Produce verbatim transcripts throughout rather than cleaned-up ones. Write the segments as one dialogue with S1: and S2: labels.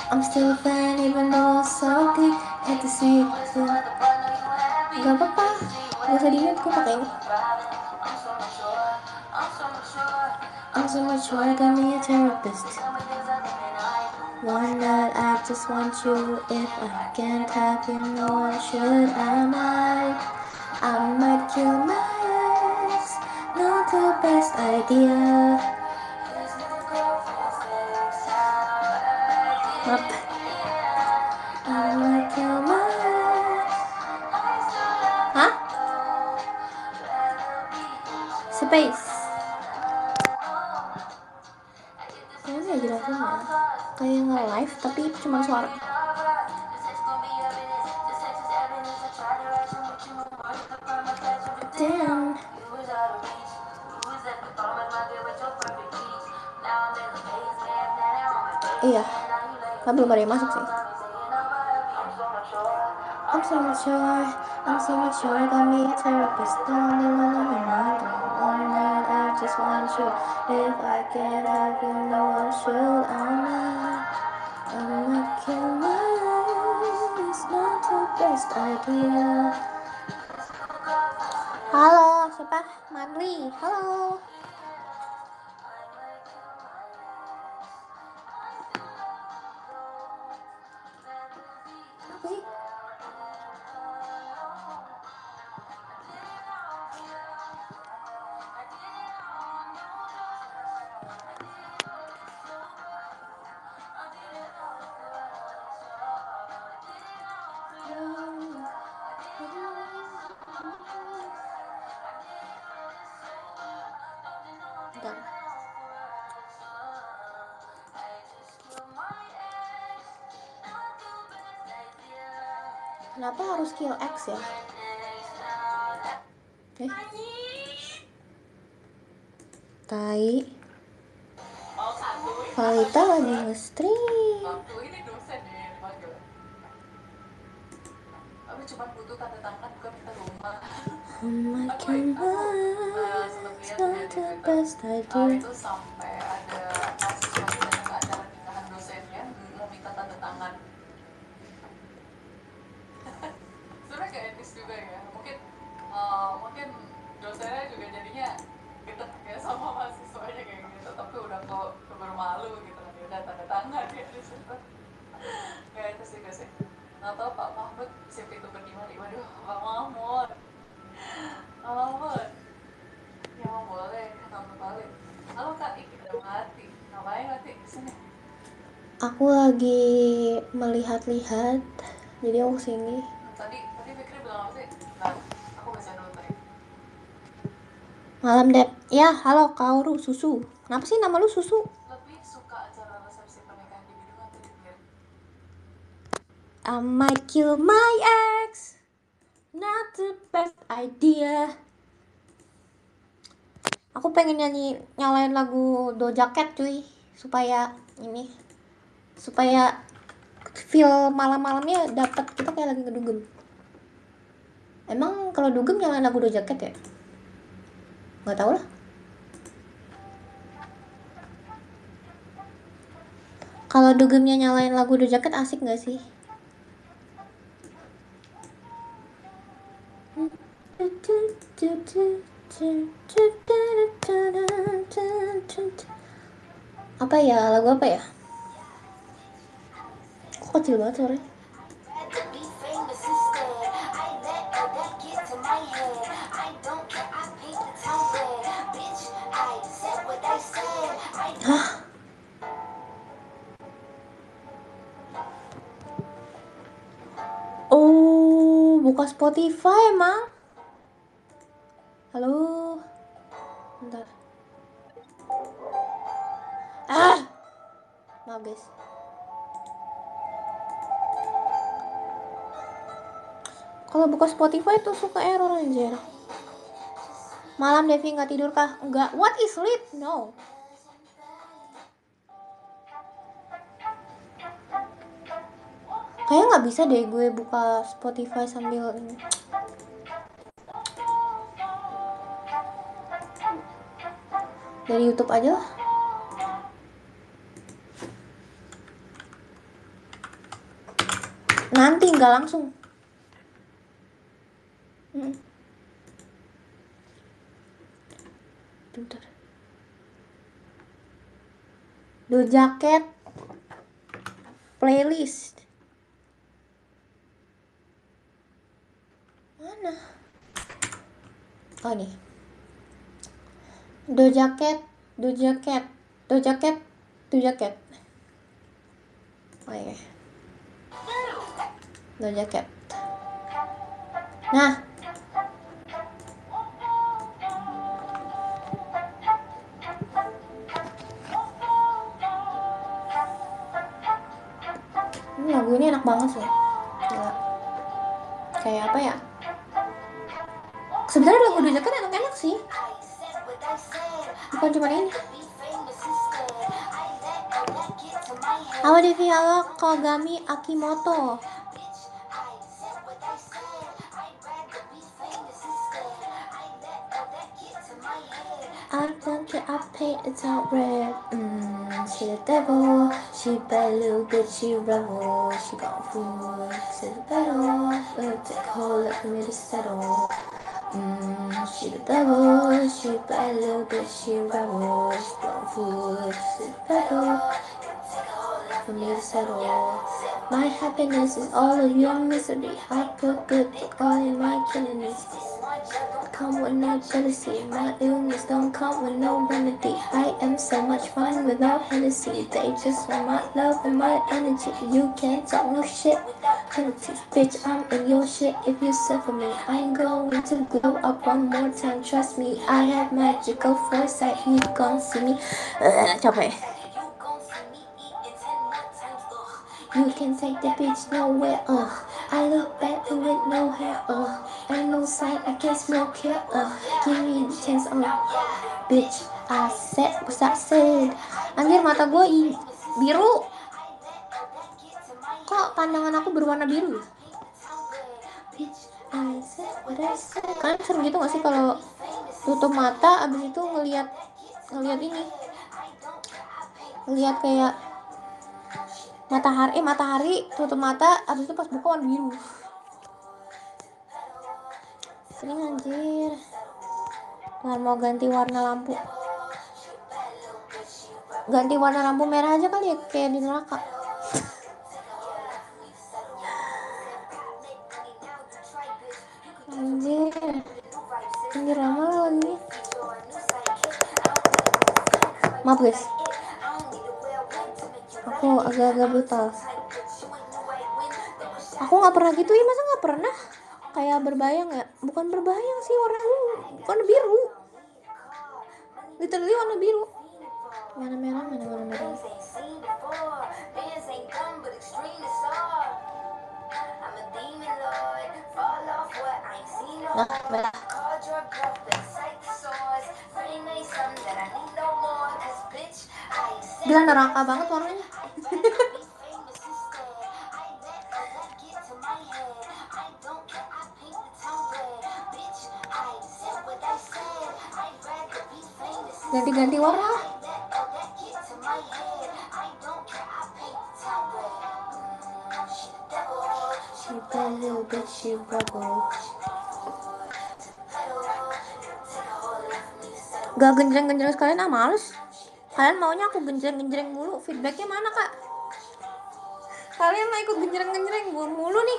S1: I'm still a fan even though I'm salty. Hate to see it. Gak apa-apa, gak usah di-mute, gue pakai ini. I'm so mature, got me a therapist. One that I just want you. If I can't have you, no one should. I might, I might kill my ex. Not the best idea. Maaf. I might kill my ex. Hah? Space. Kayaknya ya jelasin ya. Kayak nge-live tapi cuma suara. Damn. Iya, tapi belum ada yang masuk sih. I'm so mature, I'm so mature, got me a therapist. Don't leave me alone, one night I just want you. If I can't have you, no one should. I'm not, I'm not kill my life. It's not the best idea. Halo, siapa? Madli, halo. Apa sih? Bentar. Kenapa harus kill X ya? Eh? Tai. Valita lagi nge-stream.
S2: Ini dosen ya yang dipanggil. Aku cuma butuh tanda tangan bukan minta rumah.
S1: Oh my god, it's not the best idea.
S2: Itu sampai ada mahasiswa yang datang ke acara nikahan dosennya mau minta tanda tangan. Sebenarnya gak etis juga ya. Mungkin uh, mungkin dosennya juga jadinya gitu ya sama mahasiswanya kayak gitu. Tapi udah kok bermalu gitu kan. Udah tanda tangan ya di situ. Gak etis juga sih. Nggak tahu Pak Mahmud siapa itu berdimari. Waduh, Pak Mahmud. Pak Mahmud. Ya mau boleh, kamu balik. Halo Kak, Ih, kita mati. Ngapain mati kesini?
S1: Aku lagi melihat-lihat, jadi aku sini.
S2: Tadi, tadi Fikri bilang apa sih? Nah, aku baca dulu tadi.
S1: Malam Dep, ya halo Kauru Susu. Kenapa sih nama lu Susu?
S2: Lebih suka acara resepsi pernikahan di Bidung atau di Biar?
S1: I might kill my ex. Not the best idea. Aku pengen nyanyi nyalain lagu Doja Cat cuy, supaya ini, supaya feel malam-malamnya dapat kita kayak lagi ngedugem. Emang kalau dugem nyalain lagu Doja Cat ya? Nggak tahu lah. Kalau dugemnya nyalain lagu Doja Cat asik nggak sih? Apa ya, lagu apa ya? Kok kecil banget suaranya? Hah? Oh, buka Spotify emang? Halo? Bentar. Ah! Maaf guys. Kalau buka Spotify tuh suka error anjir. Malam Devi nggak tidur kah? Enggak. What is sleep? No. Kayaknya nggak bisa deh gue buka Spotify sambil ini. Dari YouTube aja lah. Nanti nggak langsung. Hmm. Bentar. Doja Cat playlist. Mana? Oh ini. Doja Cat, Doja Cat, Doja Cat, Doja Cat. Oh iya. Doja Cat. Nah. Ini lagu ini enak banget sih. Gila. Kayak apa ya? Sebenarnya lagu Doja Cat enak-enak sih. Bukan cuma ini. Awa Devi Halo Kogami Akimoto. I don't care, I paint it's all red. Mmm, she the devil. She bad little bitch, she rebel. She got food, she the devil. We'll take hold, let me to settle. Mmm, she the devil. She bad little bitch, she rebel. She got food, she the devil. For me to settle. My happiness is all of your misery. I put good to all in my killings. Come with no jealousy. My illness don't come with no remedy. I am so much fun without Hennessy. They just want my love and my energy. You can't talk no shit. Penalties, bitch, I'm in your shit. If you suffer me, I'm going to glow up one more time. Trust me, I have magical foresight. You gon' see me. Uh, capek. You can take the bitch nowhere, uh I look back and with no hair, uh Ain't no sign, I can't smoke here, uh Give me the chance, uh Bitch, I said what I said. Anjir, mata gue biru. Kok pandangan aku berwarna biru? Bitch, I said what I said. Kalian seru gitu gak sih kalau tutup mata abis itu ngelihat ngelihat ini, ngelihat kayak matahari, eh matahari tutup mata, abis itu pas buka warna biru. Sering anjir. Tuhan mau ganti warna lampu. Ganti warna lampu merah aja kali ya, kayak di neraka. Anjir. Anjir lama lagi. Maaf guys. Aku agak-agak brutal. Aku nggak pernah gitu ya, masa nggak pernah? Kayak berbayang ya? Bukan berbayang sih, warna warna biru. Literally warna biru. Mana merah, mana warna merah. Nah, merah. Gila neraka banget warnanya. Ganti-ganti warna. Gak genjreng-genjreng sekalian, ah males. Kalian maunya aku genjreng-genjreng mulu. Feedbacknya mana kak? Kalian mau ikut genjreng-genjreng mulu nih.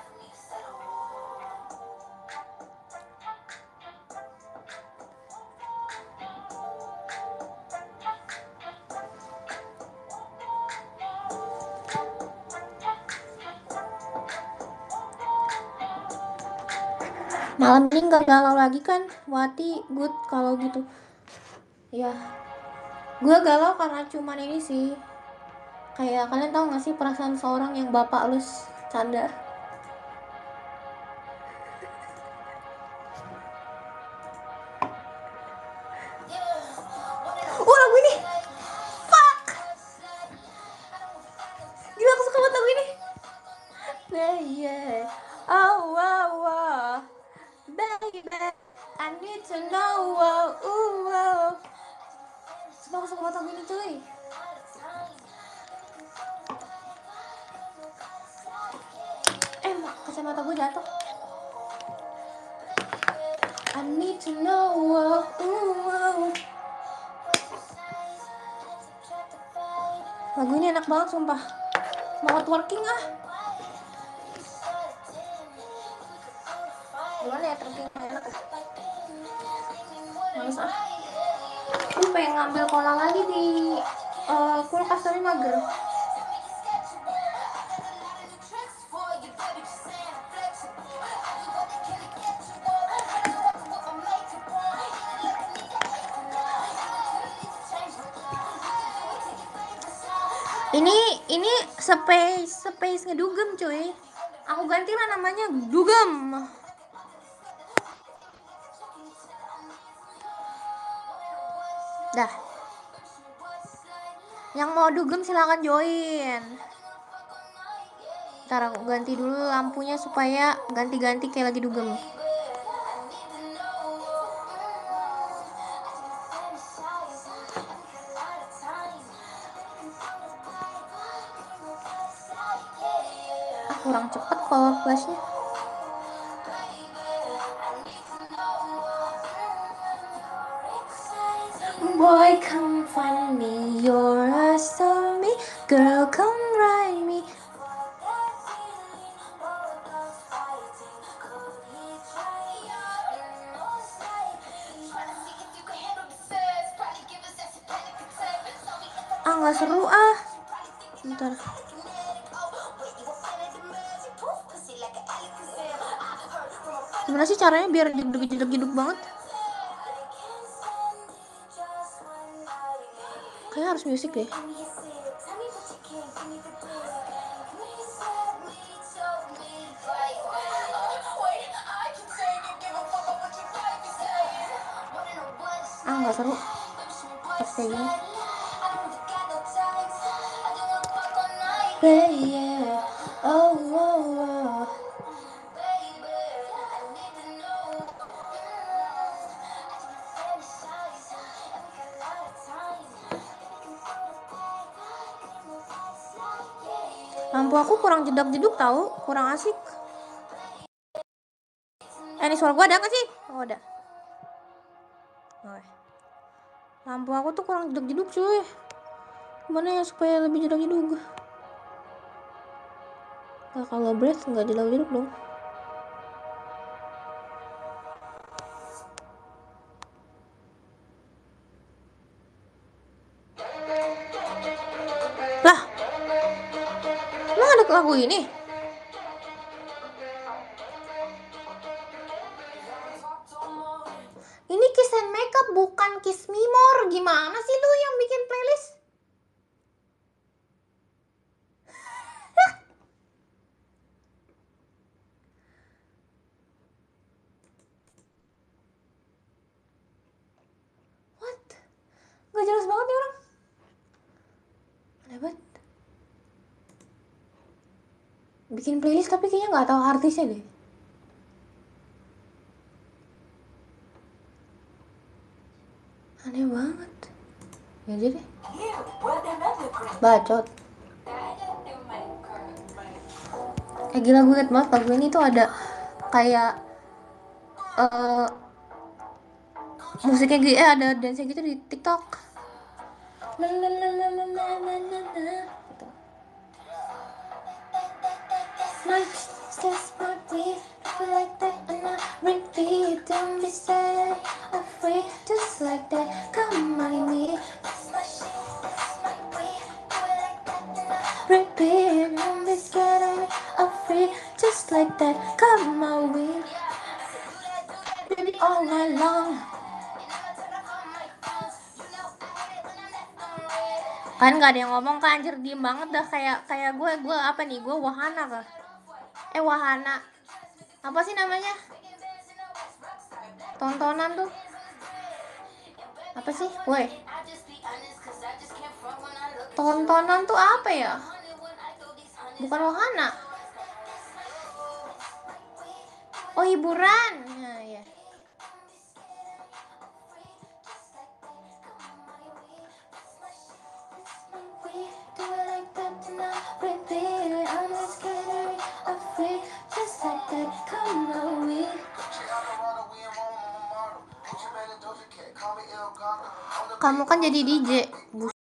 S1: Malam ini gak galau lagi kan? Wati good kalau gitu. Ya, gue galau karena cuman ini sih. Kayak kalian tahu gak sih perasaan seorang yang bapak lu canda? Oh lagu ini, fuck, gila aku suka banget lagu ini. Yeah, oh wow wow, baby, I need to know, wow, ooh, wow. Sumpah aku suka banget lagu ini cuy. kacamata gue jatuh. I need to know. Oh, oh. Lagu ini enak banget sumpah. Banget working ah. Gimana ya twerking enak ya? Males ah. Gue pengen ngambil cola lagi di uh, kulkas tapi mager. Ini ini space space ngedugem cuy. Aku gantilah namanya dugem. Dah. Yang mau dugem silakan join. Ntar aku ganti dulu lampunya supaya ganti-ganti kayak lagi dugem. Kurang cepet power flashnya. Boy come find me, you're a stormy girl, come ride me. Ah nggak seru ah. Bentar. Gimana sih caranya biar jeduk-jeduk banget? Kayaknya harus musik deh. Ah nggak seru. Pas kayak gini. Yeah. Oh, oh, oh. Lampu aku kurang jedak-jeduk tahu, kurang asik. Eh, ini suara gua ada nggak sih? Oh, ada. Oke. Lampu aku tuh kurang jedak-jeduk cuy. Gimana ya supaya lebih jedak-jeduk? Nah, kalau breath nggak jedak-jeduk dong. Lah, emang ada lagu ini? Ini Kiss and Makeup bukan Kiss Me More. Gimana sih lu yang bikin playlist? What? Gak jelas banget nih orang. Aneh banget. Bikin playlist tapi kayaknya nggak tahu artisnya deh. Aneh banget. Ya jadi deh. Bacot. Eh gila, gue inget banget lagu ini tuh ada kayak uh, musiknya gitu, eh ada dance gitu di TikTok. My stress party, feel like that and I repeat, don't be sad, afraid, just like that, come on me. Repeat, don't be scared, afraid, just like that, come on me. Baby all night long. Kan nggak ada yang ngomong kan, anjir, diem banget dah. Kayak kayak gue gue apa nih, gue wahana kah? Eh wahana apa sih namanya, tontonan tuh apa sih, woi tontonan tuh apa ya, bukan wahana. Oh hiburan, nah ya. Kamu kan jadi D J, buset.